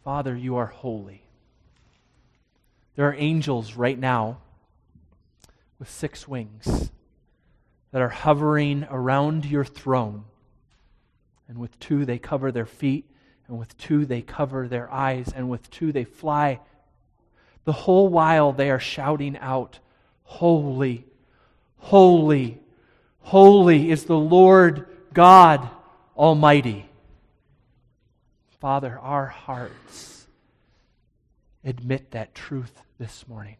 Father, you are holy. There are angels right now with 6 wings that are hovering around your throne. And with 2 they cover their feet, and with 2 they cover their eyes, and with 2 they fly. The whole while they are shouting out, "Holy, holy, holy is the Lord God Almighty." Father, our hearts admit that truth this morning.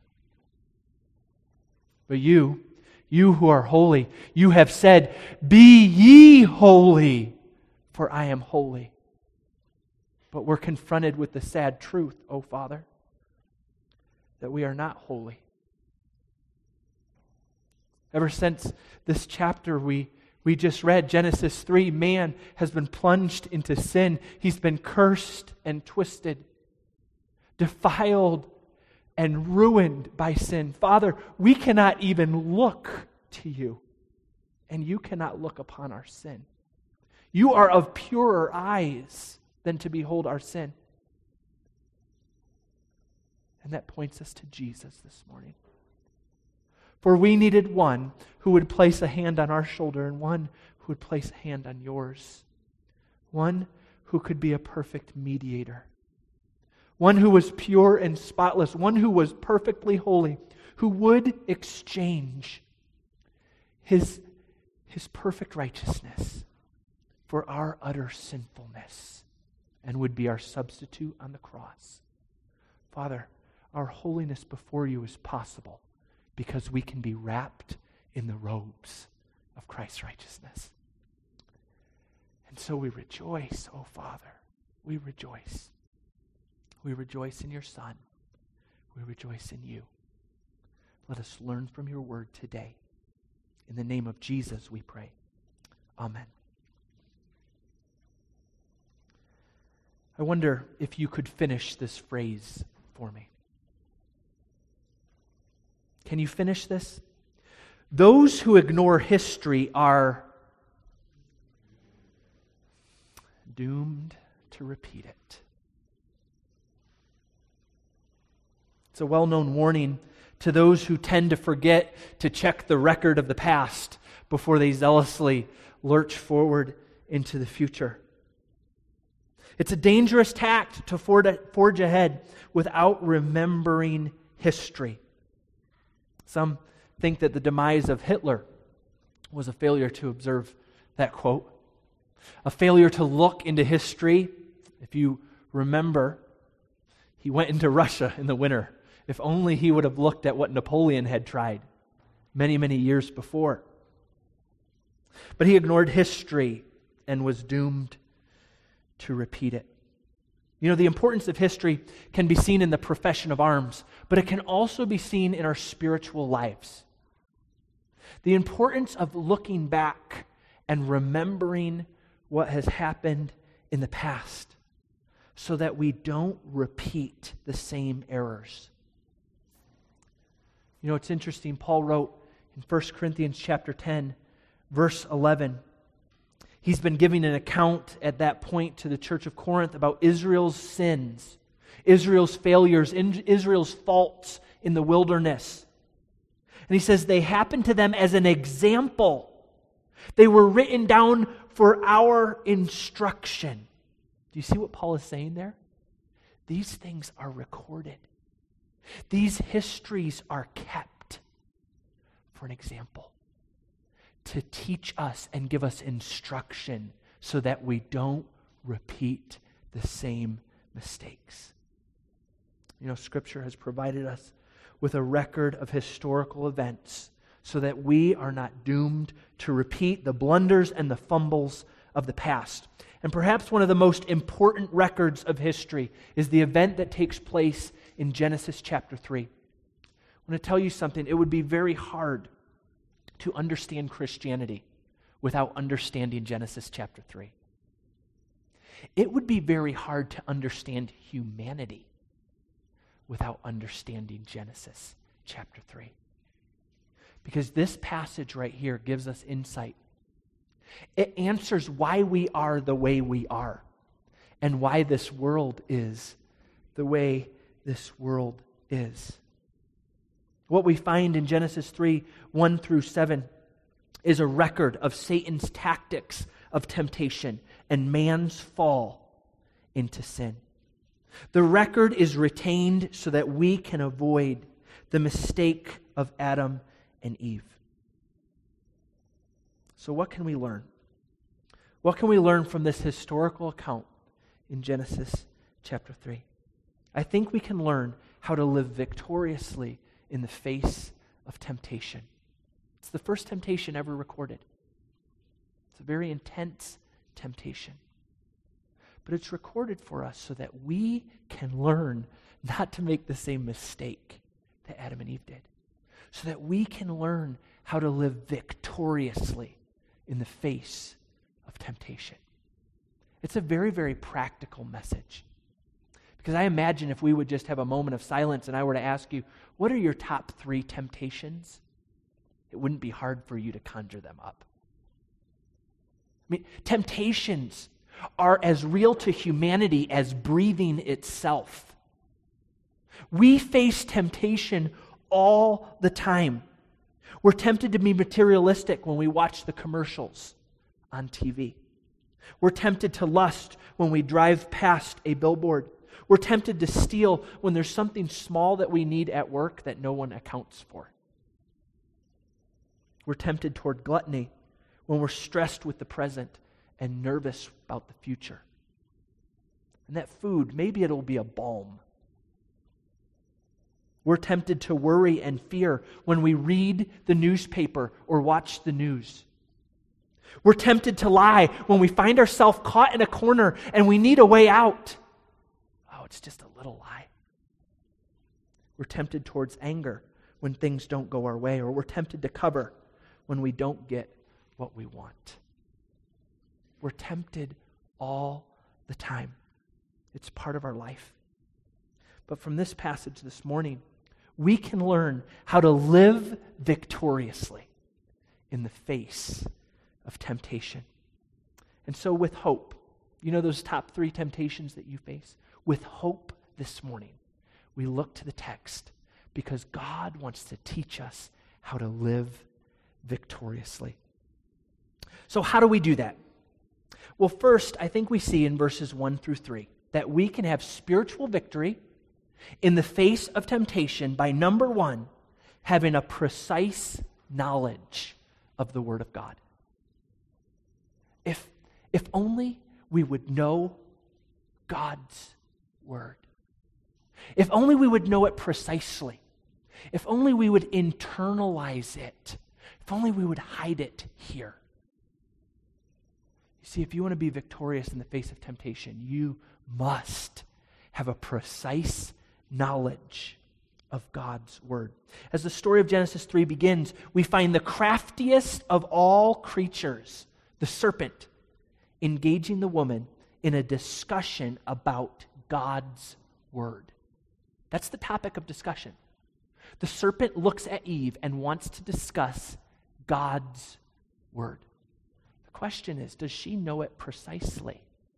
But you who are holy, you have said, "Be ye holy, for I am holy." But we're confronted with the sad truth, O Father, that we are not holy. Ever since this chapter we just read, Genesis 3, man has been plunged into sin. He's been cursed and twisted, defiled and ruined by sin. Father, we cannot even look to you, and you cannot look upon our sin. You are of purer eyes than to behold our sin. And that points us to Jesus this morning. For we needed one who would place a hand on our shoulder and one who would place a hand on yours. One who could be a perfect mediator. One who was pure and spotless. One who was perfectly holy. Who would exchange his perfect righteousness for our utter sinfulness and would be our substitute on the cross. Father, our holiness before you is possible because we can be wrapped in the robes of Christ's righteousness. And so we rejoice, oh Father. We rejoice. We rejoice in your Son. We rejoice in you. Let us learn from your word today. In the name of Jesus we pray. Amen. I wonder if you could finish this phrase for me. Can you finish this? Those who ignore history are doomed to repeat it. It's a well-known warning to those who tend to forget to check the record of the past before they zealously lurch forward into the future. It's a dangerous tact to forge ahead without remembering history. Some think that the demise of Hitler was a failure to observe that quote. A failure to look into history. If you remember, he went into Russia in the winter. If only he would have looked at what Napoleon had tried many, many years before. But he ignored history and was doomed to repeat it. You know, the importance of history can be seen in the profession of arms, but it can also be seen in our spiritual lives. The importance of looking back and remembering what has happened in the past so that we don't repeat the same errors. You know, it's interesting. Paul wrote in 1 Corinthians chapter 10, verse 11. He's been giving an account at that point to the church of Corinth about Israel's sins, Israel's failures, Israel's faults in the wilderness. And he says they happened to them as an example. They were written down for our instruction. Do you see what Paul is saying there? These things are recorded. These histories are kept for an example, to teach us and give us instruction so that we don't repeat the same mistakes. You know, Scripture has provided us with a record of historical events so that we are not doomed to repeat the blunders and the fumbles of the past. And perhaps one of the most important records of history is the event that takes place in Genesis chapter 3. I want to tell you something. It would be very hard to understand Christianity without understanding Genesis chapter 3. It would be very hard to understand humanity without understanding Genesis chapter 3. Because this passage right here gives us insight. It answers why we are the way we are and why this world is the way this world is. What we find in Genesis 3, 1 through 7, is a record of Satan's tactics of temptation and man's fall into sin. The record is retained so that we can avoid the mistake of Adam and Eve. So what can we learn? What can we learn from this historical account in Genesis chapter 3? I think we can learn how to live victoriously in the face of temptation. It's the first temptation ever recorded. It's a very intense temptation. But it's recorded for us so that we can learn not to make the same mistake that Adam and Eve did. So that we can learn how to live victoriously in the face of temptation. It's a very, very practical message. Because I imagine if we would just have a moment of silence and I were to ask you, what are your top 3 temptations? It wouldn't be hard for you to conjure them up. I mean, temptations are as real to humanity as breathing itself. We face temptation all the time. We're tempted to be materialistic when we watch the commercials on TV. We're tempted to lust when we drive past a billboard. We're tempted to steal when there's something small that we need at work that no one accounts for. We're tempted toward gluttony when we're stressed with the present and nervous about the future. And that food, maybe it'll be a balm. We're tempted to worry and fear when we read the newspaper or watch the news. We're tempted to lie when we find ourselves caught in a corner and we need a way out. Oh, it's just a little lie. We're tempted towards anger when things don't go our way, or we're tempted to cover when we don't get what we want. We're tempted all the time. It's part of our life. But from this passage this morning, we can learn how to live victoriously in the face of temptation. And so with hope, you know those top 3 temptations that you face? With hope this morning, we look to the text because God wants to teach us how to live victoriously. So how do we do that? Well, first, I think we see in verses 1 through 3 that we can have spiritual victory in the face of temptation by, number 1, having a precise knowledge of the Word of God. If only we would know God's Word. If only we would know it precisely. If only we would internalize it. If only we would hide it here. You see, if you want to be victorious in the face of temptation, you must have a precise knowledge of God's Word. As the story of Genesis 3 begins, we find the craftiest of all creatures, the serpent, engaging the woman in a discussion about God's Word. That's the topic of discussion. The serpent looks at Eve and wants to discuss God's Word. The question is, does she know it precisely?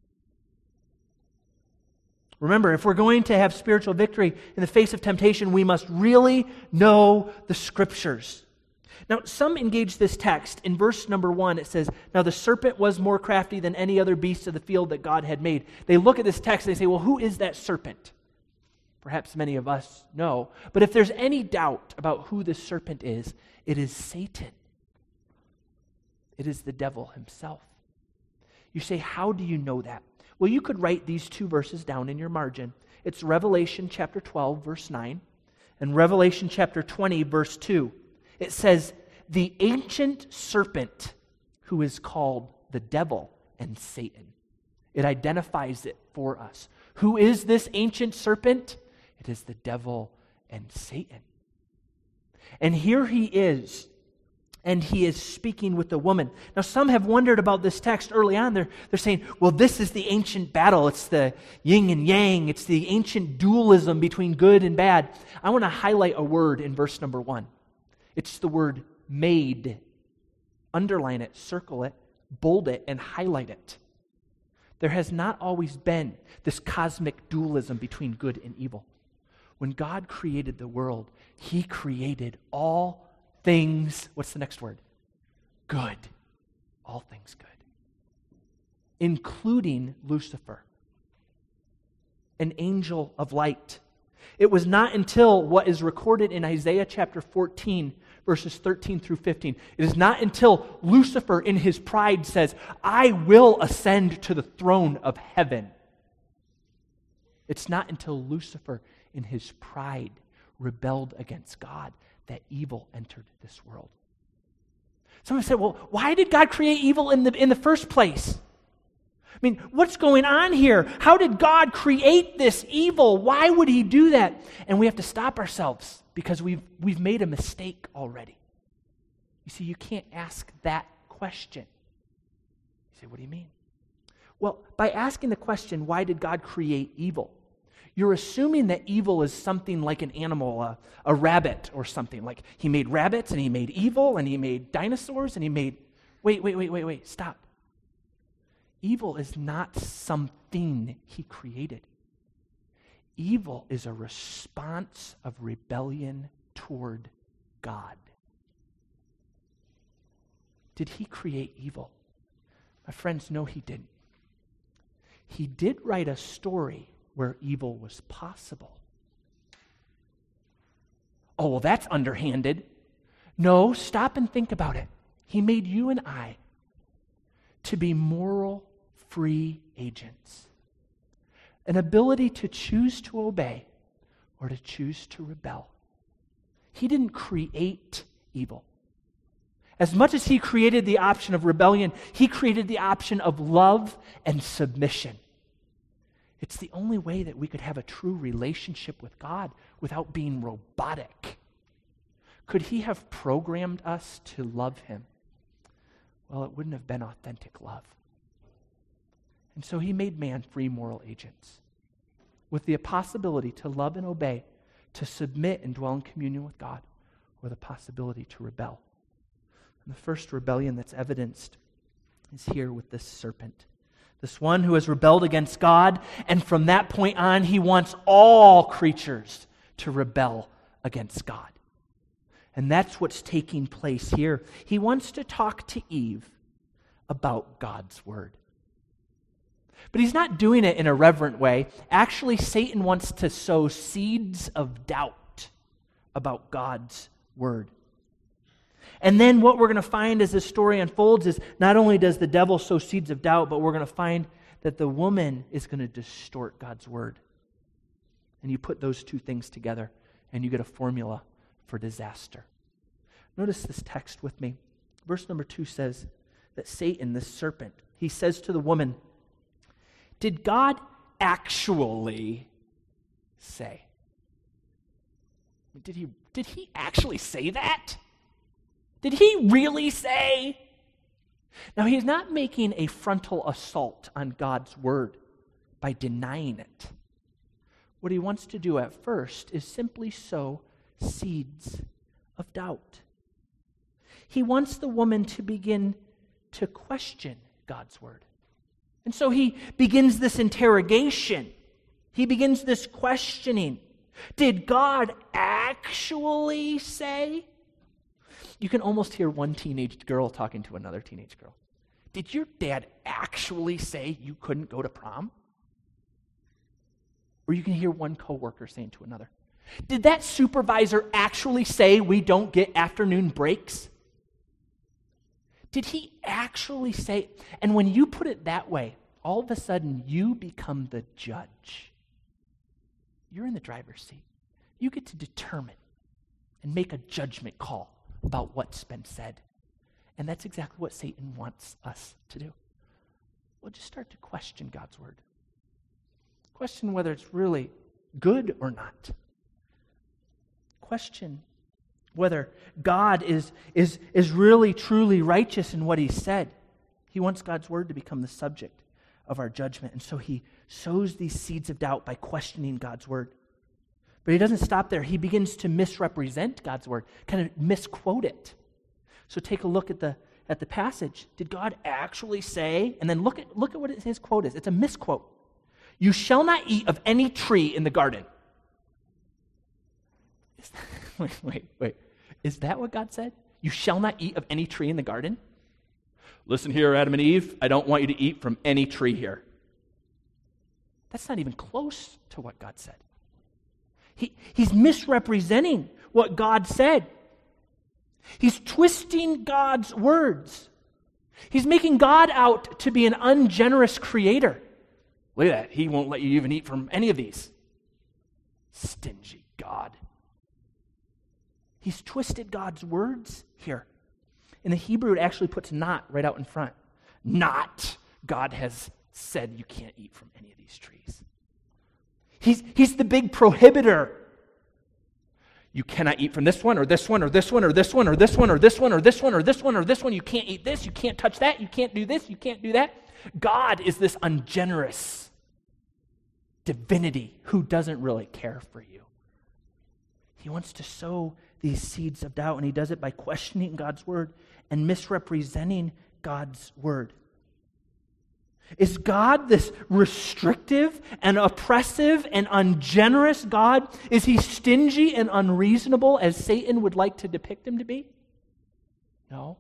Remember, if we're going to have spiritual victory in the face of temptation, we must really know the Scriptures. Now, some engage this text. In verse number 1, it says, "Now the serpent was more crafty than any other beast of the field that God had made." They look at this text and they say, well, who is that serpent? Perhaps many of us know. But if there's any doubt about who this serpent is, it is Satan. It is the devil himself. You say, how do you know that? Well, you could write these 2 verses down in your margin. It's Revelation chapter 12, verse 9, and Revelation chapter 20, verse 2. It says, the ancient serpent who is called the devil and Satan. It identifies it for us. Who is this ancient serpent? It is the devil and Satan. And here he is, and he is speaking with the woman. Now, some have wondered about this text early on. They're saying, well, this is the ancient battle. It's the yin and yang. It's the ancient dualism between good and bad. I want to highlight a word in verse number 1. It's the word made. Underline it, circle it, bold it, and highlight it. There has not always been this cosmic dualism between good and evil. When God created the world, he created all things, what's the next word? Good. All things good. Including Lucifer, an angel of light. It was not until what is recorded in Isaiah chapter 14, verses 13 through 15. It is not until Lucifer in his pride says, I will ascend to the throne of heaven. It's not until Lucifer in his pride rebelled against God that evil entered this world. Someone said, well, why did God create evil in the first place? I mean, what's going on here? How did God create this evil? Why would he do that? And we have to stop ourselves because we've made a mistake already. You see, you can't ask that question. You say, what do you mean? Well, by asking the question, why did God create evil? You're assuming that evil is something like an animal, a rabbit or something. Like he made rabbits and he made evil and he made dinosaurs and he made... Wait, stop. Evil is not something he created. Evil is a response of rebellion toward God. Did he create evil? My friends, no, he didn't. He did write a story where evil was possible. Oh, well, that's underhanded. No, stop and think about it. He made you and I to be moral, free agents. An ability to choose to obey or to choose to rebel. He didn't create evil. As much as he created the option of rebellion, he created the option of love and submission. It's the only way that we could have a true relationship with God without being robotic. Could he have programmed us to love him? Well, it wouldn't have been authentic love. And so he made man free moral agents with the possibility to love and obey, to submit and dwell in communion with God, or the possibility to rebel. And the first rebellion that's evidenced is here with this serpent. This one who has rebelled against God, and from that point on, he wants all creatures to rebel against God. And that's what's taking place here. He wants to talk to Eve about God's word. But he's not doing it in a reverent way. Actually, Satan wants to sow seeds of doubt about God's word. And then what we're going to find as this story unfolds is not only does the devil sow seeds of doubt, but we're going to find that the woman is going to distort God's word. And you put those two things together, and you get a formula for disaster. Notice this text with me. Verse number 2 says that Satan, this serpent, he says to the woman, did God actually say? Did he actually say that? Did he really say? Now, he's not making a frontal assault on God's word by denying it. What he wants to do at first is simply sow seeds of doubt. He wants the woman to begin to question God's word. And so he begins this interrogation. He begins this questioning. Did God actually say? You can almost hear one teenage girl talking to another teenage girl. Did your dad actually say you couldn't go to prom? Or you can hear one coworker saying to another, did that supervisor actually say we don't get afternoon breaks? Did he actually say? And when you put it that way, all of a sudden you become the judge. You're in the driver's seat. You get to determine and make a judgment call about what's been said. And that's exactly what Satan wants us to do. We'll just start to question God's word. Question whether it's really good or not. Question whether God is really, truly righteous in what he said. He wants God's word to become the subject of our judgment. And so he sows these seeds of doubt by questioning God's word. But he doesn't stop there. He begins to misrepresent God's word, kind of misquote it. So take a look at the at the passage, did God actually say, and then look at what his quote is. It's a misquote. You shall not eat of any tree in the garden. Wait. Is that what God said? You shall not eat of any tree in the garden? Listen here, Adam and Eve, I don't want you to eat from any tree here. That's not even close to what God said. He's misrepresenting what God said. He's twisting God's words. He's making God out to be an ungenerous creator. Look at that. He won't let you even eat from any of these. Stingy God. He's twisted God's words here. In the Hebrew, it actually puts not right out in front. Not God has said you can't eat from any of these trees. He's the big prohibitor. You cannot eat from this one, or this one, or this one, or this one, or this one, or this one, or this one, or this one, or this one. You can't eat this, you can't touch that, you can't do this, you can't do that. God is this ungenerous divinity who doesn't really care for you. He wants to sow these seeds of doubt, and he does it by questioning God's word and misrepresenting God's word. Is God this restrictive and oppressive and ungenerous God? Is he stingy and unreasonable as Satan would like to depict him to be? No.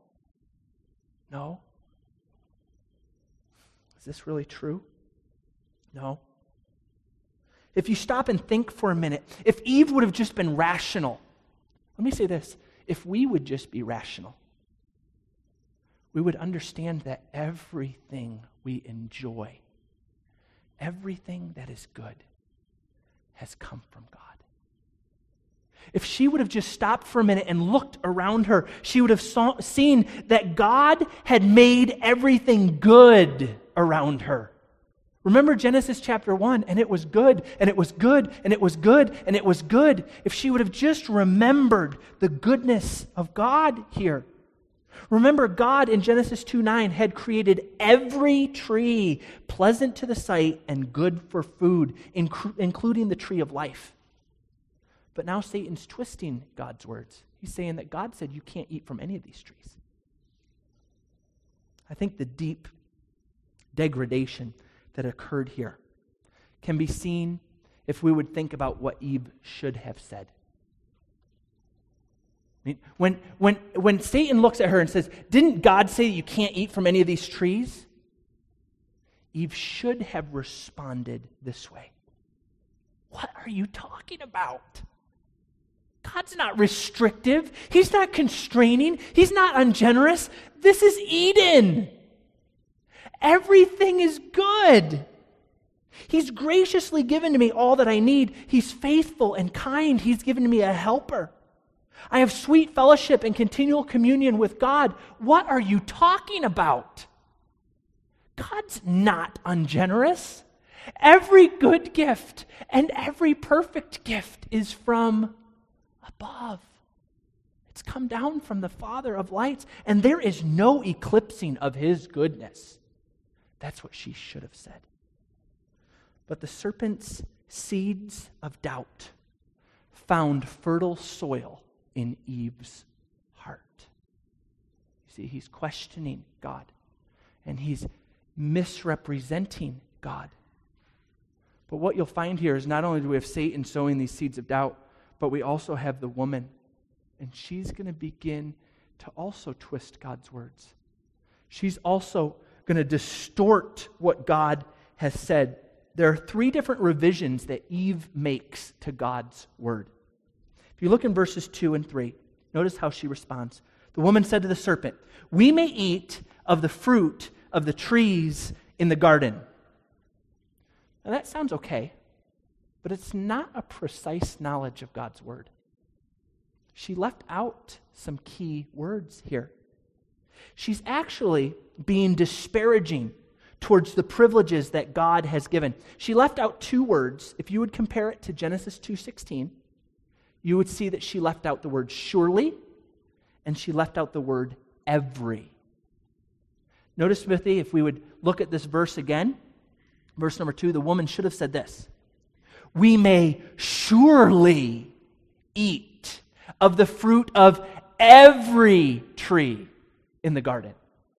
Is this really true? No. If you stop and think for a minute, if Eve would have just been rational, let me say this, if we would just be rational, we would understand that everything we enjoy, everything that is good, has come from God. If she would have just stopped for a minute and looked around her, she would have seen that God had made everything good around her. Remember Genesis chapter 1, and it was good, and it was good, and it was good, and it was good. If she would have just remembered the goodness of God here. Remember, God in Genesis 2:9 had created every tree pleasant to the sight and good for food, including the tree of life. But now Satan's twisting God's words. He's saying that God said you can't eat from any of these trees. I think the deep degradation that occurred here can be seen if we would think about what Eve should have said. When Satan looks at her and says, didn't God say you can't eat from any of these trees? Eve should have responded this way. What are you talking about? God's not restrictive. He's not constraining. He's not ungenerous. This is Eden. Everything is good. He's graciously given to me all that I need. He's faithful and kind. He's given me a helper. I have sweet fellowship and continual communion with God. What are you talking about? God's not ungenerous. Every good gift and every perfect gift is from above. It's come down from the Father of lights, and there is no eclipsing of his goodness. That's what she should have said. But the serpent's seeds of doubt found fertile soil in Eve's heart. You see, he's questioning God, and he's misrepresenting God. But what you'll find here is not only do we have Satan sowing these seeds of doubt, but we also have the woman, and she's going to begin to also twist God's words. She's also going to distort what God has said. There are 3 different revisions that Eve makes to God's word. If you look in verses 2 and 3, notice how she responds. The woman said to the serpent, "We may eat of the fruit of the trees in the garden." Now that sounds okay, but it's not a precise knowledge of God's word. She left out some key words here. She's actually being disparaging towards the privileges that God has given. She left out 2 words. If you would compare it to Genesis 2:16, you would see that she left out the word surely, and she left out the word every. Notice with me, if we would look at this verse again, verse number 2, the woman should have said this: "We may surely eat of the fruit of every tree in the garden.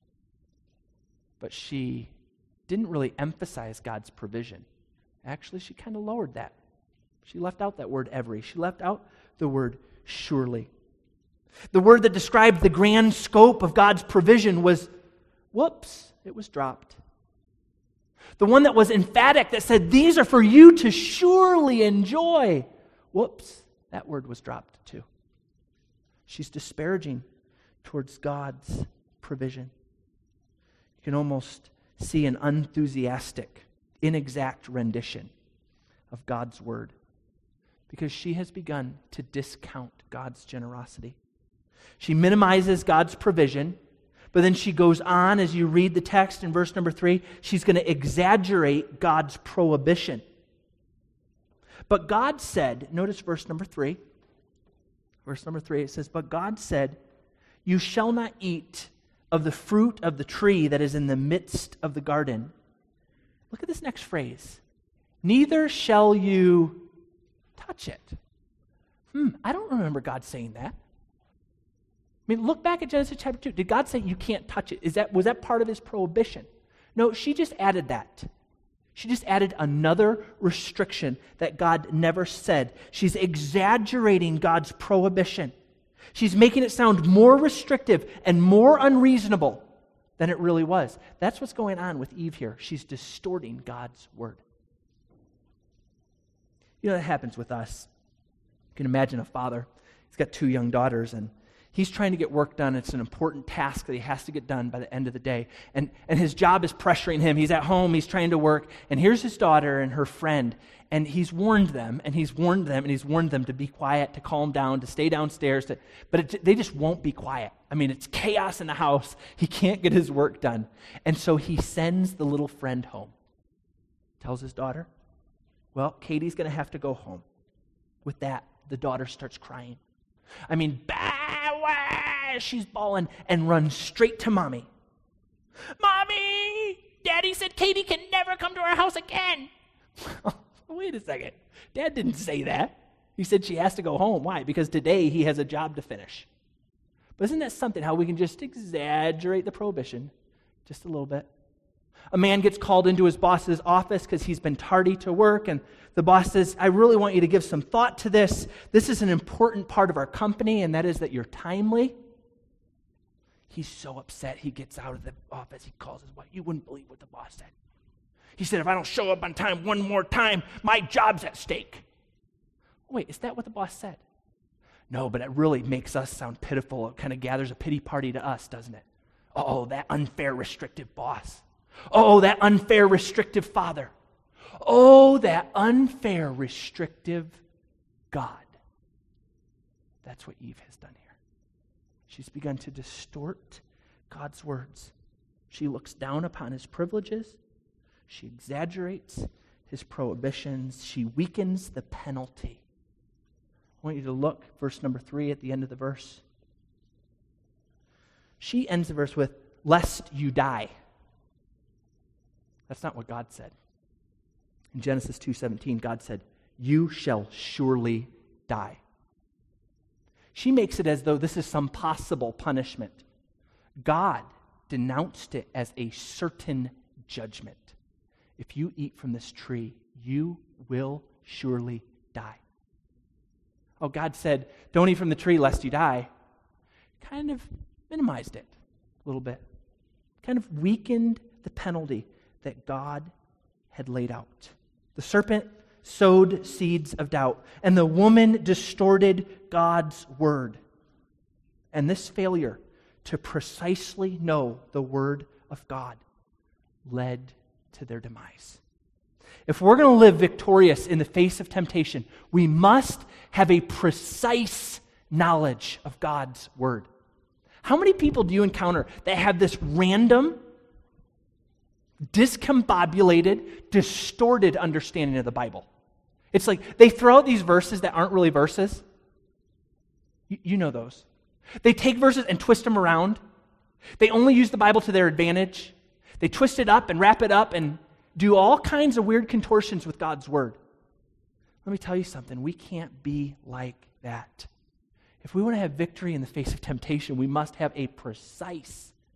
But she didn't really emphasize God's provision. Actually, she kind of lowered that. She left out that word every. She left out the word surely. The word that described the grand scope of God's provision was, whoops, it was dropped. The one that was emphatic, that said, these are for you to surely enjoy. Whoops, that word was dropped too. She's disparaging towards God's provision. You can almost see an unenthusiastic, inexact rendition of God's word because she has begun to discount God's generosity. She minimizes God's provision, but then she goes on, as you read the text in verse number 3, she's going to exaggerate God's prohibition. But God said, notice verse number 3. Verse number 3, it says, but God said, you shall not eat of the fruit of the tree that is in the midst of the garden. Look at this next phrase. Neither shall you touch it. I don't remember God saying that. I mean, look back at Genesis chapter 2. Did God say you can't touch it? Was that part of his prohibition? No, she just added that. She just added another restriction that God never said. She's exaggerating God's prohibition. She's making it sound more restrictive and more unreasonable than it really was. That's what's going on with Eve here. She's distorting God's word. You know, that happens with us. You can imagine a father. He's got 2 young daughters, and he's trying to get work done. It's an important task that he has to get done by the end of the day. And his job is pressuring him. He's at home. He's trying to work. And here's his daughter and her friend. And he's warned them, and he's warned them, and he's warned them to be quiet, to calm down, to stay downstairs. They just won't be quiet. I mean, it's chaos in the house. He can't get his work done. And so he sends the little friend home. Tells his daughter, well, Katie's going to have to go home. With that, the daughter starts crying. I mean, she's bawling and runs straight to Mommy. Mommy! Daddy said Katie can never come to our house again. Wait a second. Dad didn't say that. He said she has to go home. Why? Because today he has a job to finish. But isn't that something, how we can just exaggerate the prohibition just a little bit? A man gets called into his boss's office because he's been tardy to work, and the boss says, I really want you to give some thought to this. This is an important part of our company, and that is that you're timely. He's so upset, he gets out of the office. He calls his wife. You wouldn't believe what the boss said. He said, if I don't show up on time one more time, my job's at stake. Wait, is that what the boss said? No, but it really makes us sound pitiful. It kind of gathers a pity party to us, doesn't it? Oh, that unfair, restrictive boss. Oh, that unfair, restrictive father. Oh, that unfair, restrictive God. That's what Eve has done here. She's begun to distort God's words. She looks down upon his privileges. She exaggerates his prohibitions. She weakens the penalty. I want you to look, verse number 3 at the end of the verse. She ends the verse with, lest you die. That's not what God said. In Genesis 2:17, God said, you shall surely die. She makes it as though this is some possible punishment. God denounced it as a certain judgment. If you eat from this tree, you will surely die. Oh, God said, don't eat from the tree lest you die. Kind of minimized it a little bit. Kind of weakened the penalty that God had laid out. The serpent sowed seeds of doubt, and the woman distorted God's word. And this failure to precisely know the word of God led to their demise. If we're going to live victorious in the face of temptation, we must have a precise knowledge of God's word. How many people do you encounter that have this random, discombobulated, distorted understanding of the Bible? It's like they throw out these verses that aren't really verses. You know those. They take verses and twist them around. They only use the Bible to their advantage. They twist it up and wrap it up and do all kinds of weird contortions with God's word. Let me tell you something. We can't be like that. If we want to have victory in the face of temptation, we must have a precise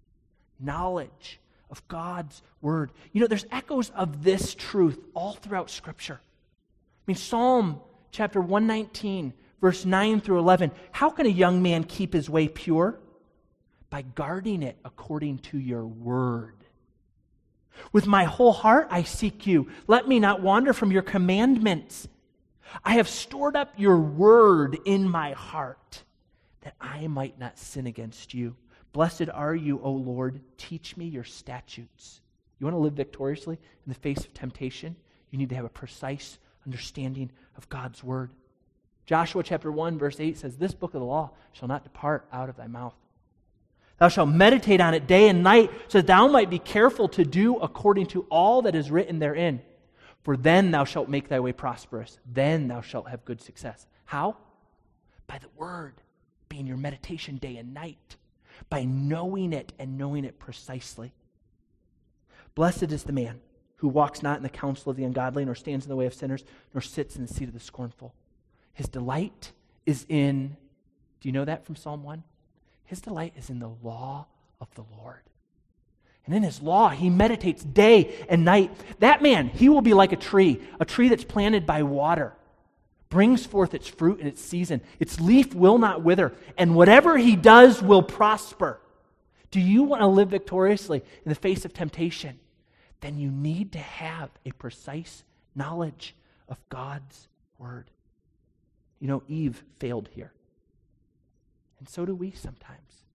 knowledge of God's word. You know, there's echoes of this truth all throughout Scripture. I mean, Psalm chapter 119, verse 9 through 11. How can a young man keep his way pure? By guarding it according to your word. With my whole heart I seek you. Let me not wander from your commandments. I have stored up your word in my heart, that I might not sin against you. Blessed are you, O Lord. Teach me your statutes. You want to live victoriously in the face of temptation? You need to have a precise understanding of God's word. Joshua chapter 1, verse 8 says, this book of the law shall not depart out of thy mouth. Thou shalt meditate on it day and night, so that thou might be careful to do according to all that is written therein. For then thou shalt make thy way prosperous. Then thou shalt have good success. How? By the word being your meditation day and night. By knowing it and knowing it precisely. Blessed is the man who walks not in the counsel of the ungodly, nor stands in the way of sinners, nor sits in the seat of the scornful. His delight is in, do you know that from Psalm 1? His delight is in the law of the Lord. And in his law, he meditates day and night. That man, he will be like a tree that's planted by water, brings forth its fruit in its season. Its leaf will not wither, and whatever he does will prosper. Do you want to live victoriously in the face of temptation? Then you need to have a precise knowledge of God's word. You know, Eve failed here. And so do we sometimes.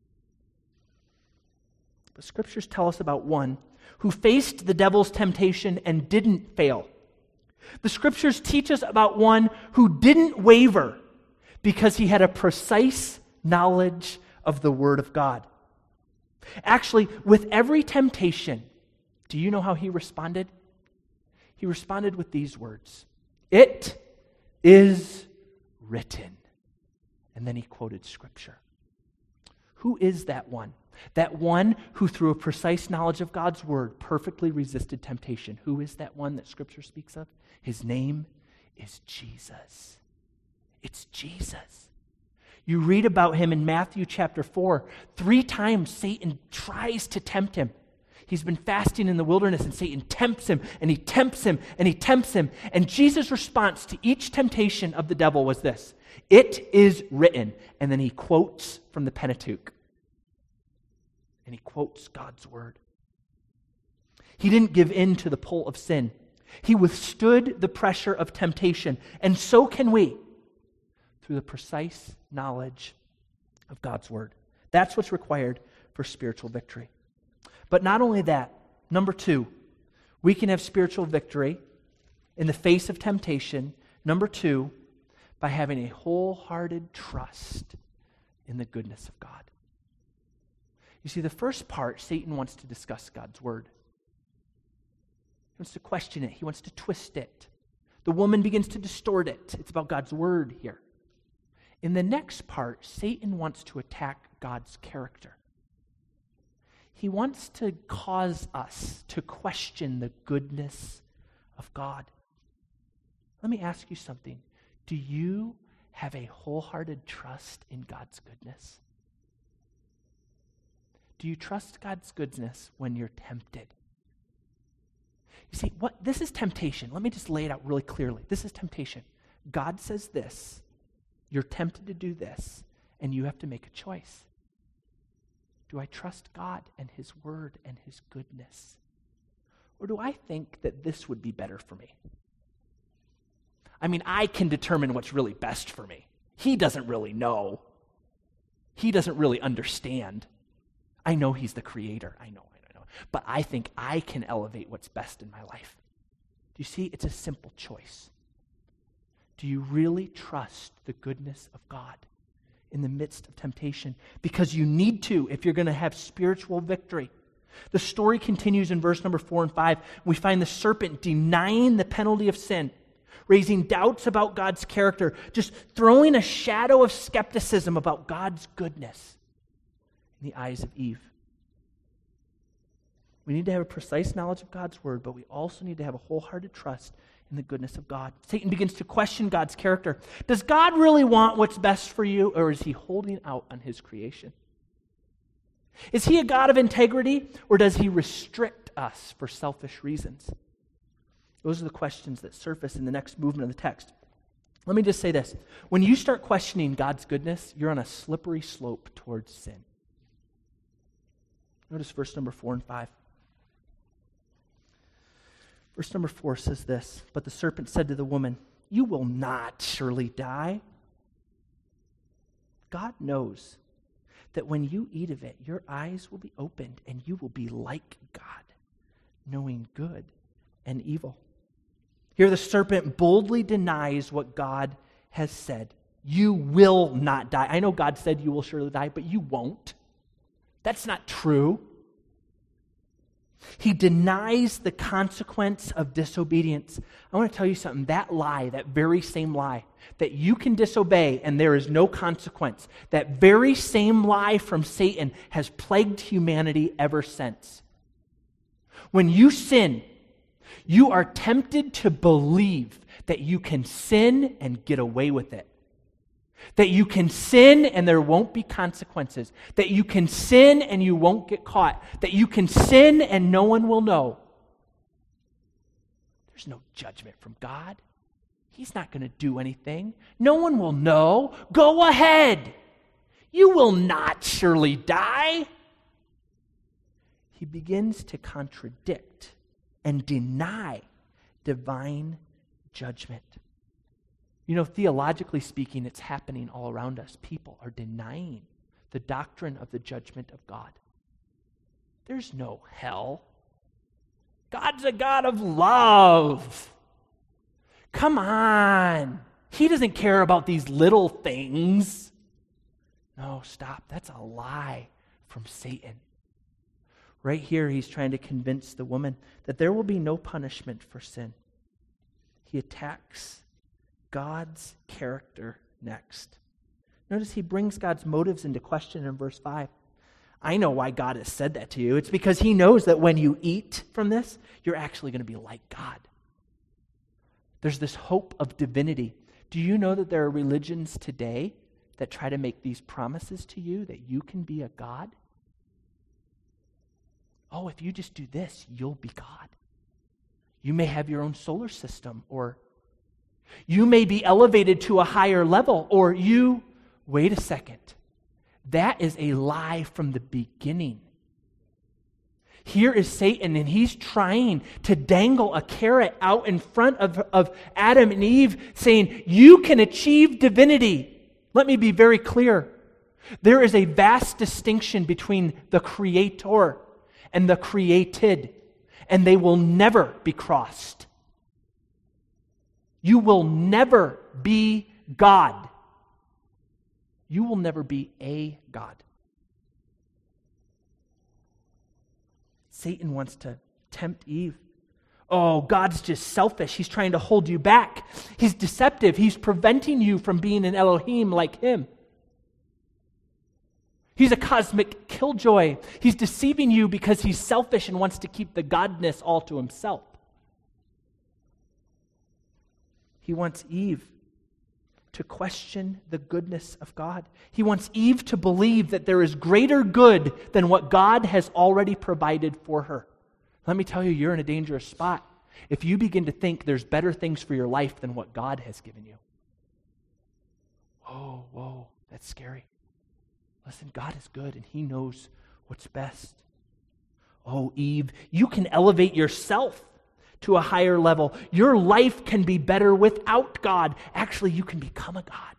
But scriptures tell us about one who faced the devil's temptation and didn't fail. The scriptures teach us about one who didn't waver because he had a precise knowledge of the word of God. Actually, with every temptation, do you know how he responded? He responded with these words, "It is written." And then he quoted Scripture. Who is that one? That one who, through a precise knowledge of God's word, perfectly resisted temptation. Who is that one that Scripture speaks of? His name is Jesus. It's Jesus. You read about him in Matthew chapter 4. 3 times Satan tries to tempt him. He's been fasting in the wilderness, and Satan tempts him, and he tempts him, and he tempts him. And Jesus' response to each temptation of the devil was this: "It is written." And then he quotes from the Pentateuch. And he quotes God's word. He didn't give in to the pull of sin. He withstood the pressure of temptation. And so can we, through the precise knowledge of God's word. That's what's required for spiritual victory. But not only that, number 2, we can have spiritual victory in the face of temptation. Number 2, by having a wholehearted trust in the goodness of God. You see, the first part, Satan wants to discuss God's word. He wants to question it. He wants to twist it. The woman begins to distort it. It's about God's word here. In the next part, Satan wants to attack God's character. He wants to cause us to question the goodness of God. Let me ask you something. Do you have a wholehearted trust in God's goodness? Do you trust God's goodness when you're tempted? You see, this is temptation. Let me just lay it out really clearly. This is temptation. God says this. You're tempted to do this, and you have to make a choice. Do I trust God and his word and his goodness? Or do I think that this would be better for me? I mean, I can determine what's really best for me. He doesn't really know. He doesn't really understand. I know he's the creator. I know. But I think I can elevate what's best in my life. Do you see? It's a simple choice. Do you really trust the goodness of God in the midst of temptation? Because you need to if you're going to have spiritual victory. The story continues in verse number 4 and 5. We find the serpent denying the penalty of sin, raising doubts about God's character, just throwing a shadow of skepticism about God's goodness in the eyes of Eve. We need to have a precise knowledge of God's word, but we also need to have a wholehearted trust in the goodness of God. Satan begins to question God's character. Does God really want what's best for you, or is he holding out on his creation? Is he a God of integrity, or does he restrict us for selfish reasons? Those are the questions that surface in the next movement of the text. Let me just say this. When you start questioning God's goodness, you're on a slippery slope towards sin. Notice verse number 4 and 5. Verse number 4 says this, "But the serpent said to the woman, 'You will not surely die.' God knows that when you eat of it, your eyes will be opened and you will be like God, knowing good and evil." Here the serpent boldly denies what God has said. You will not die. I know God said you will surely die, but you won't. That's not true. He denies the consequence of disobedience. I want to tell you something. That lie, that very same lie, that you can disobey and there is no consequence, that very same lie from Satan has plagued humanity ever since. When you sin, you are tempted to believe that you can sin and get away with it. That you can sin and there won't be consequences. That you can sin and you won't get caught. That you can sin and no one will know. There's no judgment from God. He's not going to do anything. No one will know. Go ahead. You will not surely die. He begins to contradict and deny divine judgment. You know, theologically speaking, it's happening all around us. People are denying the doctrine of the judgment of God. There's no hell. God's a God of love. Come on. He doesn't care about these little things. No, stop. That's a lie from Satan. Right here, he's trying to convince the woman that there will be no punishment for sin. He attacks God's character next. Notice he brings God's motives into question in verse 5. I know why God has said that to you. It's because he knows that when you eat from this, you're actually going to be like God. There's this hope of divinity. Do you know that there are religions today that try to make these promises to you that you can be a God? Oh, if you just do this, you'll be God. You may have your own solar system, or you may be elevated to a higher level, or wait a second. That is a lie from the beginning. Here is Satan, and he's trying to dangle a carrot out in front of Adam and Eve, saying, you can achieve divinity. Let me be very clear. There is a vast distinction between the Creator and the created, and they will never be crossed. You will never be God. You will never be a God. Satan wants to tempt Eve. Oh, God's just selfish. He's trying to hold you back. He's deceptive. He's preventing you from being an Elohim like him. He's a cosmic killjoy. He's deceiving you because he's selfish and wants to keep the godness all to himself. He wants Eve to question the goodness of God. He wants Eve to believe that there is greater good than what God has already provided for her. Let me tell you, you're in a dangerous spot if you begin to think there's better things for your life than what God has given you. Whoa, that's scary. Listen, God is good and he knows what's best. Oh, Eve, you can elevate yourself to a higher level. Your life can be better without God. Actually, you can become a God.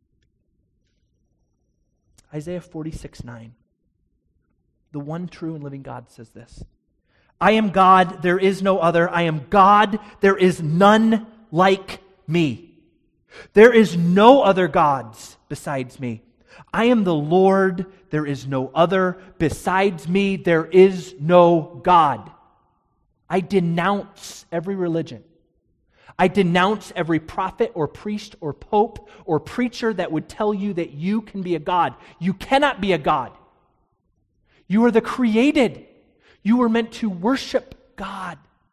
Isaiah 46:9. The one true and living God says this. I am God, there is no other. I am God, there is none like me. There is no other gods besides me. I am the Lord, there is no other. Besides me, there is no God. I denounce every religion. I denounce every prophet or priest or pope or preacher that would tell you that you can be a God. You cannot be a God. You are the created. You were meant to worship God.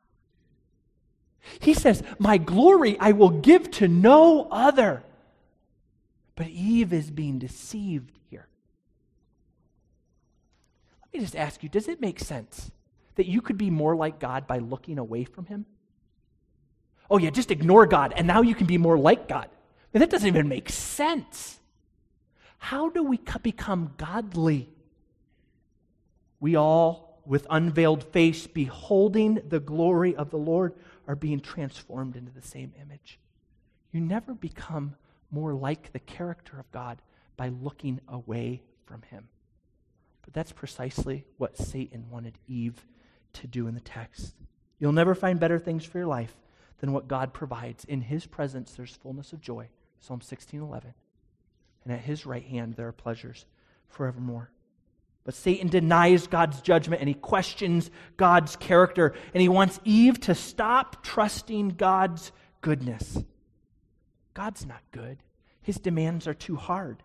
He says, my glory I will give to no other. But Eve is being deceived here. me just ask you, does it make sense that you could be more like God by looking away from him? Oh yeah, just ignore God, and now you can be more like God. I mean, that doesn't even make sense. How do we become godly? We all, with unveiled face, beholding the glory of the Lord, are being transformed into the same image. You never become more like the character of God by looking away from him. But that's precisely what Satan wanted Eve to do in the text. You'll never find better things for your life than what God provides. In his presence there's fullness of joy, Psalm 16:11. And at his right hand there are pleasures forevermore. But Satan denies God's judgment and he questions God's character, and he wants Eve to stop trusting God's goodness. God's not good. His demands are too hard.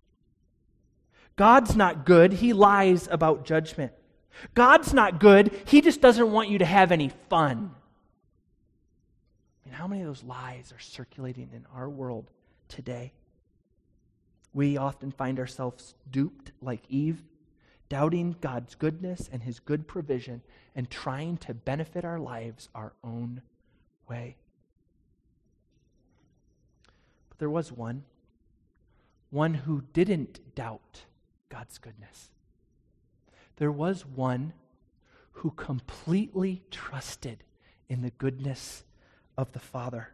God's not good. He lies about judgment. God's not good. He just doesn't want you to have any fun. I mean, how many of those lies are circulating in our world today? We often find ourselves duped like Eve, doubting God's goodness and his good provision and trying to benefit our lives our own way. But there was one who didn't doubt God's goodness. There was one who completely trusted in the goodness of the Father.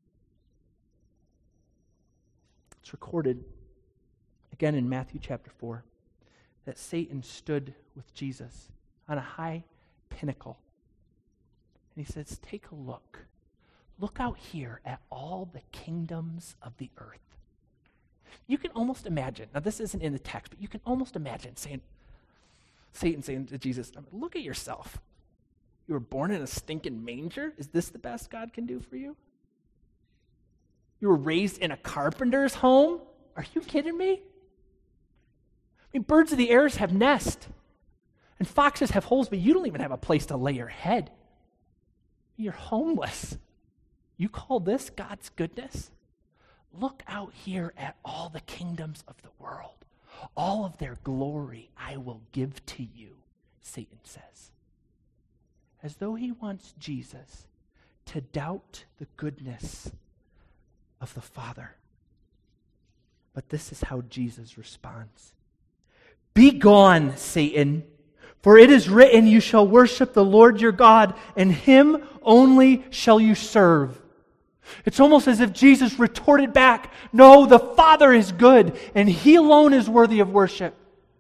It's recorded again in Matthew chapter 4 that Satan stood with Jesus on a high pinnacle. And he says, take a look. Look out here at all the kingdoms of the earth. You can almost imagine, now this isn't in the text, but you can almost imagine Satan saying to Jesus, look at yourself. You were born in a stinking manger? Is this the best God can do for you? You were raised in a carpenter's home? Are you kidding me? I mean, birds of the air have nests, and foxes have holes, but you don't even have a place to lay your head. You're homeless. You call this God's goodness? Look out here at all the kingdoms of the world. All of their glory I will give to you, Satan says. As though he wants Jesus to doubt the goodness of the Father. But this is how Jesus responds. Be gone, Satan, for it is written, you shall worship the Lord your God, and him only shall you serve. It's almost as if Jesus retorted back, no, the Father is good, and he alone is worthy of worship.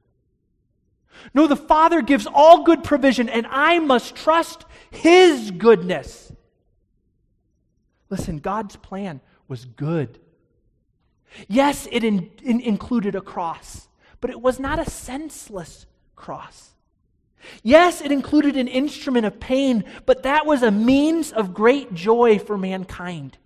No, the Father gives all good provision, and I must trust his goodness. Listen, God's plan was good. Yes, it included a cross, but it was not a senseless cross. Yes, it included an instrument of pain, but that was a means of great joy for mankind.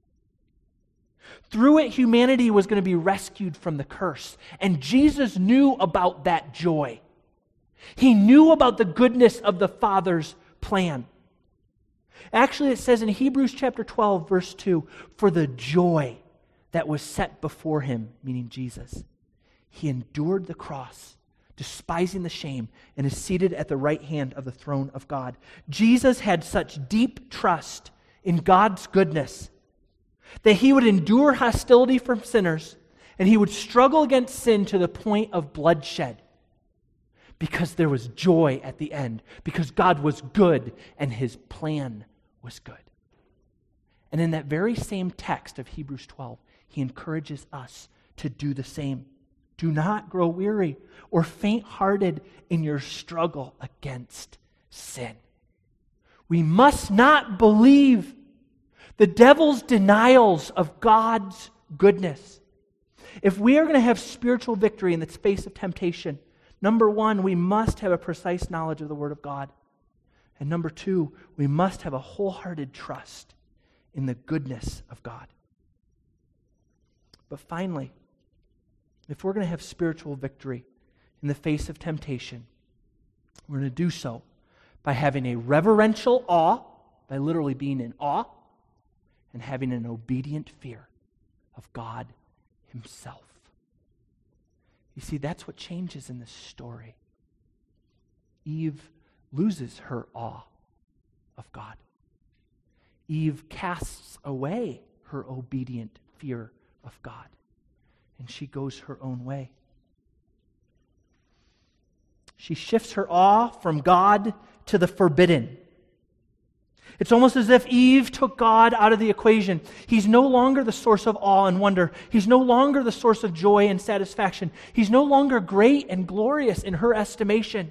Through it, humanity was going to be rescued from the curse, and Jesus knew about that joy. He knew about the goodness of the Father's plan. Actually, it says in Hebrews chapter 12, verse 2, for the joy that was set before him, meaning Jesus, he endured the cross, despising the shame, and is seated at the right hand of the throne of God. Jesus had such deep trust in God's goodness that he would endure hostility from sinners and he would struggle against sin to the point of bloodshed because there was joy at the end, because God was good and his plan was good. And in that very same text of Hebrews 12, he encourages us to do the same. Do not grow weary or faint-hearted in your struggle against sin. We must not believe the devil's denials of God's goodness. If we are going to have spiritual victory in the face of temptation, number one, we must have a precise knowledge of the Word of God. And number two, we must have a wholehearted trust in the goodness of God. But finally, if we're going to have spiritual victory in the face of temptation, we're going to do so by having a reverential awe, by literally being in awe, and having an obedient fear of God himself. You see, that's what changes in this story. Eve loses her awe of God. Eve casts away her obedient fear of God, and she goes her own way. She shifts her awe from God to the forbidden. It's almost as if Eve took God out of the equation. He's no longer the source of awe and wonder. He's no longer the source of joy and satisfaction. He's no longer great and glorious in her estimation.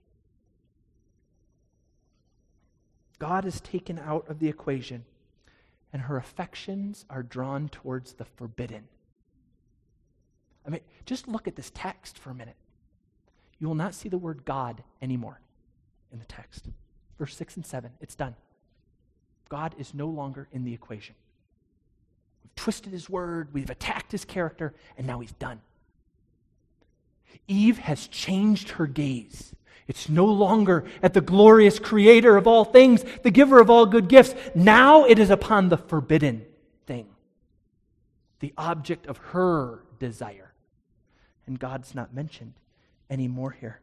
God is taken out of the equation, and her affections are drawn towards the forbidden. I mean, just look at this text for a minute. You will not see the word God anymore in the text. Verse 6 and 7, it's done. God is no longer in the equation. We've twisted his word, we've attacked his character, and now he's done. Eve has changed her gaze. It's no longer at the glorious creator of all things, the giver of all good gifts. Now it is upon the forbidden thing, the object of her desire. And God's not mentioned anymore here.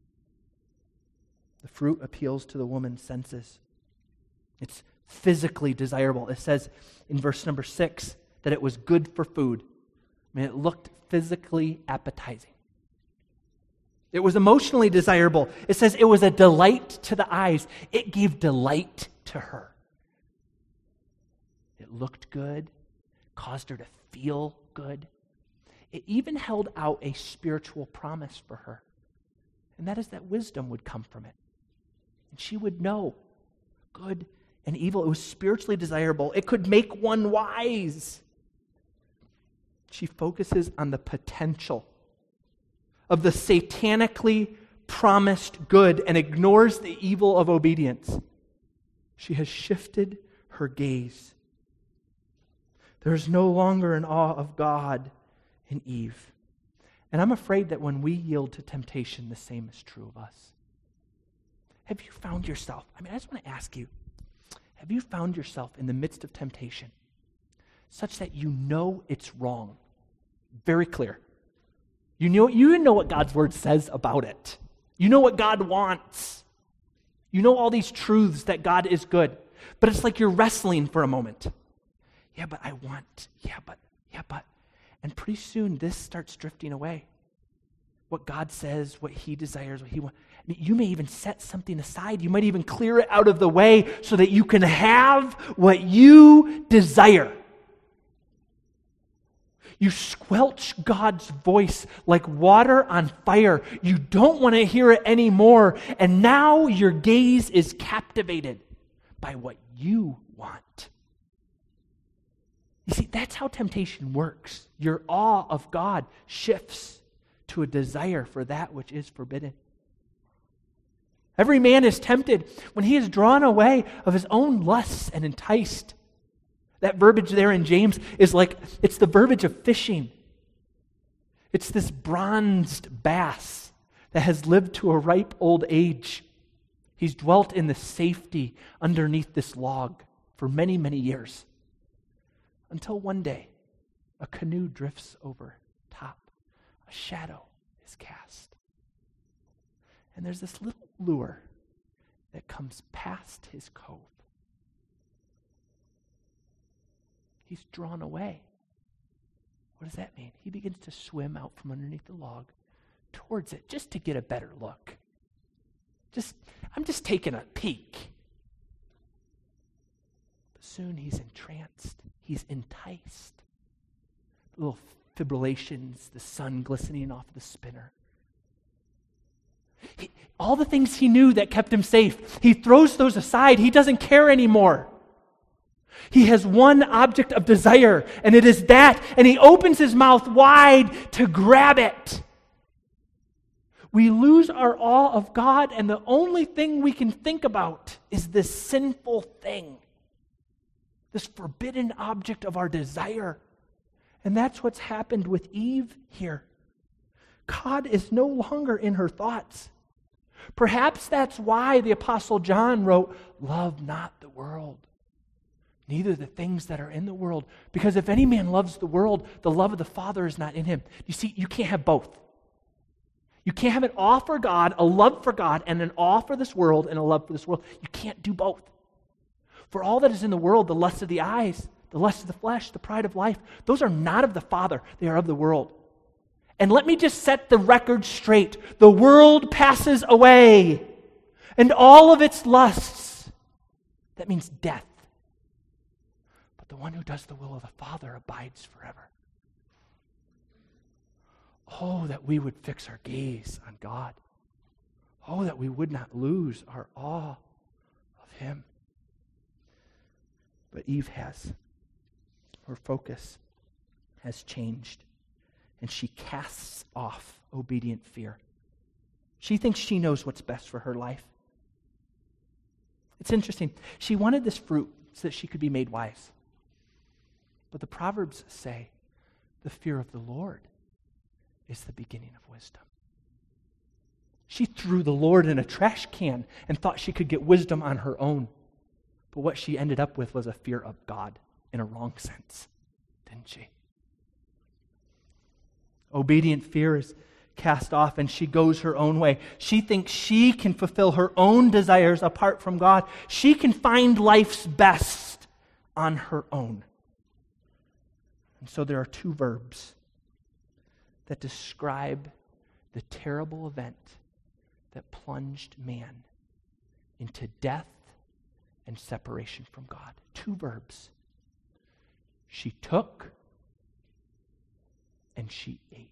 The fruit appeals to the woman's senses. It's physically desirable. It says in verse number 6 that it was good for food. I mean, it looked physically appetizing. It was emotionally desirable. It says it was a delight to the eyes. It gave delight to her. It looked good, caused her to feel good. It even held out a spiritual promise for her, and that is that wisdom would come from it. And she would know good and evil. It was spiritually desirable. It could make one wise. She focuses on the potential of the satanically promised good and ignores the evil of obedience. She has shifted her gaze. There is no longer an awe of God in Eve. And I'm afraid that when we yield to temptation, the same is true of us. Have you found yourself, I just want to ask you, have you found yourself in the midst of temptation such that you know it's wrong? Very clear. You know what God's word says about it. You know what God wants. You know all these truths that God is good. But it's like you're wrestling for a moment. Yeah, but I want. Yeah, but. And pretty soon this starts drifting away. What God says, what he desires, what he wants. You may even set something aside. You might even clear it out of the way so that you can have what you desire. You squelch God's voice like water on fire. You don't want to hear it anymore. And now your gaze is captivated by what you want. You see, that's how temptation works. Your awe of God shifts to a desire for that which is forbidden. Every man is tempted when he is drawn away of his own lusts and enticed. That verbiage there in James is like, it's the verbiage of fishing. It's this bronzed bass that has lived to a ripe old age. He's dwelt in the safety underneath this log for many, many years. Until one day, a canoe drifts over top. A shadow is cast. And there's this little lure that comes past his cove. He's drawn away. What does that mean? He begins to swim out from underneath the log towards it just to get a better look. I'm just taking a peek. But soon he's entranced. He's enticed. Little fibrillations, the sun glistening off the spinner. All the things he knew that kept him safe, he throws those aside. He doesn't care anymore. He has one object of desire, and it is that, and he opens his mouth wide to grab it. We lose our awe of God, and the only thing we can think about is this sinful thing, this forbidden object of our desire. And that's what's happened with Eve here. God is no longer in her thoughts. Perhaps that's why the Apostle John wrote, "Love not the world, neither the things that are in the world. Because if any man loves the world, the love of the Father is not in him." You see, you can't have both. You can't have an awe for God, a love for God, and an awe for this world and a love for this world. You can't do both. For all that is in the world, the lust of the eyes, the lust of the flesh, the pride of life, those are not of the Father, they are of the world. And let me just set the record straight. The world passes away, and all of its lusts. That means death. But the one who does the will of the Father abides forever. Oh, that we would fix our gaze on God. Oh, that we would not lose our awe of Him. But Eve has. Her focus has changed. And she casts off obedient fear. She thinks she knows what's best for her life. It's interesting. She wanted this fruit so that she could be made wise. But the Proverbs say, the fear of the Lord is the beginning of wisdom. She threw the Lord in a trash can and thought she could get wisdom on her own. But what she ended up with was a fear of God in a wrong sense, didn't she? Obedient fear is cast off and she goes her own way. She thinks she can fulfill her own desires apart from God. She can find life's best on her own. And so there are two verbs that describe the terrible event that plunged man into death and separation from God. Two verbs. She took and she ate.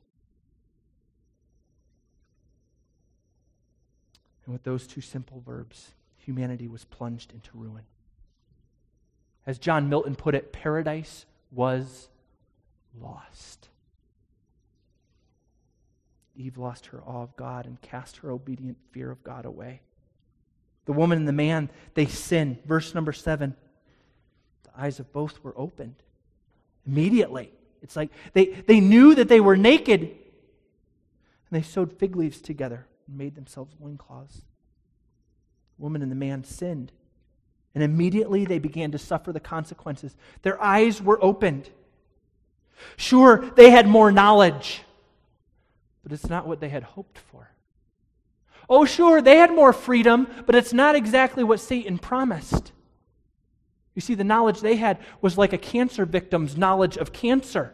And with those two simple verbs, humanity was plunged into ruin. As John Milton put it, paradise was lost. Eve lost her awe of God and cast her obedient fear of God away. The woman and the man, they sin. Verse number 7. The eyes of both were opened. Immediately. It's like they knew that they were naked. And they sewed fig leaves together and made themselves loincloths. The woman and the man sinned. And immediately they began to suffer the consequences. Their eyes were opened. Sure, they had more knowledge. But it's not what they had hoped for. Oh, sure, they had more freedom, but it's not exactly what Satan promised. You see, the knowledge they had was like a cancer victim's knowledge of cancer.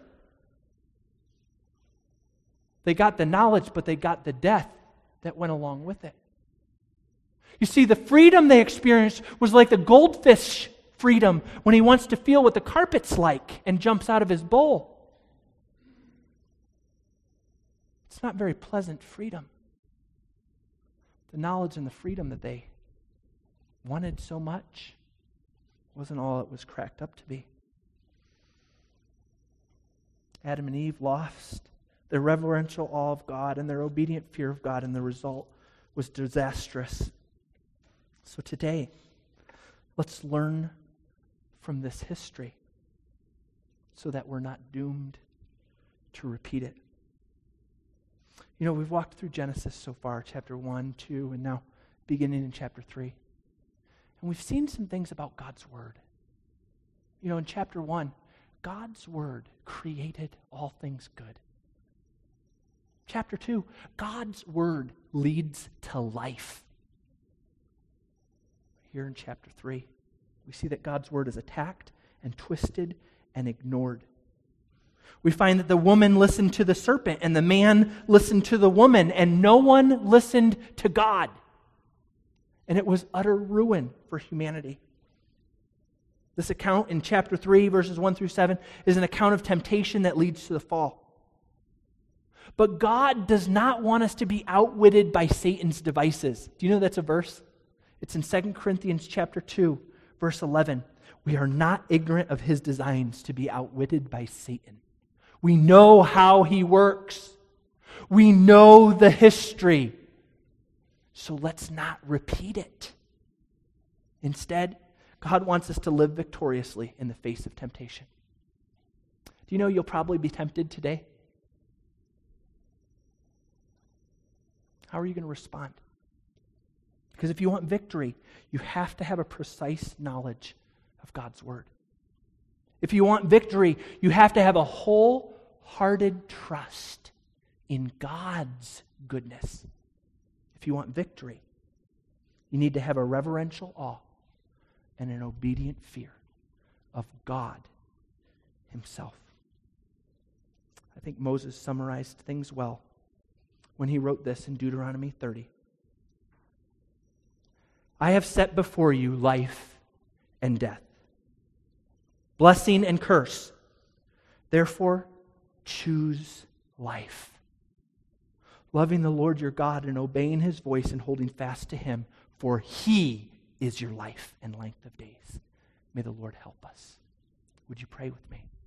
They got the knowledge, but they got the death that went along with it. You see, the freedom they experienced was like the goldfish freedom when he wants to feel what the carpet's like and jumps out of his bowl. It's not very pleasant freedom. The knowledge and the freedom that they wanted so much wasn't all it was cracked up to be. Adam and Eve lost their reverential awe of God and their obedient fear of God, and the result was disastrous. So today, let's learn from this history so that we're not doomed to repeat it. You know, we've walked through Genesis so far, chapter 1, 2, and now beginning in chapter 3. And we've seen some things about God's Word. You know, in chapter 1, God's Word created all things good. Chapter 2, God's Word leads to life. Here in chapter 3, we see that God's Word is attacked and twisted and ignored. We find that the woman listened to the serpent and the man listened to the woman, and no one listened to God. And it was utter ruin for humanity. This account in chapter 3, verses 1 through 7, is an account of temptation that leads to the fall. But God does not want us to be outwitted by Satan's devices. Do you know that's a verse? It's in 2 Corinthians chapter 2, verse 11. We are not ignorant of his designs to be outwitted by Satan. We know how he works. We know the history. So let's not repeat it. Instead, God wants us to live victoriously in the face of temptation. Do you know you'll probably be tempted today? How are you going to respond? Because if you want victory, you have to have a precise knowledge of God's Word. If you want victory, you have to have a wholehearted trust in God's goodness. If you want victory, you need to have a reverential awe and an obedient fear of God himself. I think Moses summarized things well when he wrote this in Deuteronomy 30. I have set before you life and death, blessing and curse. Therefore, choose life, loving the Lord your God and obeying his voice and holding fast to him, for he is your life and length of days. May the Lord help us. Would you pray with me?